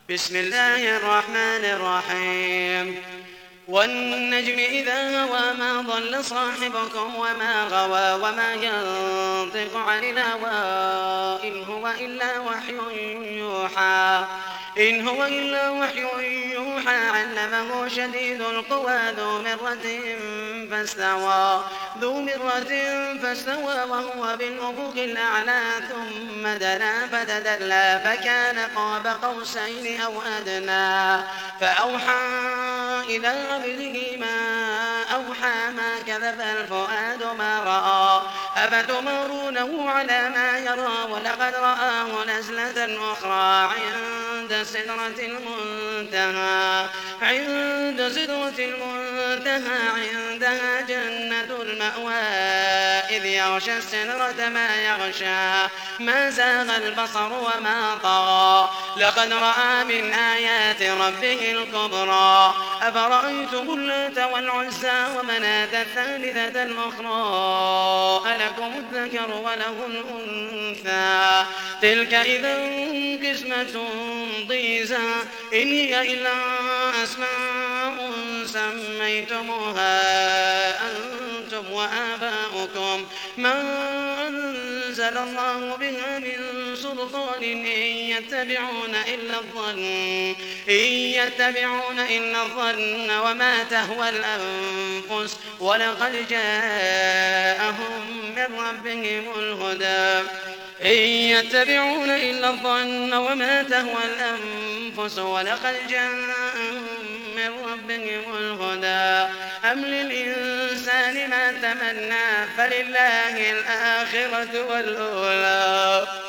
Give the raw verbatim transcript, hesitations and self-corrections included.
بسم الله الرحمن الرحيم والنجم إذا هوى ما ضل صاحبكم وما غوى وما ينطق عن الهوى إن هو إلا وحي يوحى إن هو إلا وحي يوحى علمه شديد القوى ذو مرة فاستوى ذو مرة فاستوى وهو بالأفق الأعلى ثم دنا فتدلى فكان قاب قوسين أو أدنى فأوحى إلى عبده ما أوحى ما كذب الفؤاد ما رأى أفتمارونه على ما يرى ولقد رآه نزلة أخرى عند سدرة المنتهى عند سدرة المنتهى عندها جنة المأوى إذ يغشى السدرة ما يغشى ما زاغ البصر وما طغى لقد رأى من آيات ربه الكبرى أفرأيتم اللات والعزى ومناة الثالثة الأخرى ألكم الذكر وله الأنثى تلك إذا قسمة ضيزى إن هي إلا أسماء سميتموها أنتم وآباؤكم ما أنزل الله بها من سلطان إن يتبعون إلا الظن إن يتبعون إلا الظن وما تهوى الأنفس ولقد جاءهم من ربهم الهدى إن يتبعون إلا الظن وما تهوى الأنفس ولقد جاءهم من ربهم الهدى أم للإنسان ما تمنى فلله الآخرة والأولى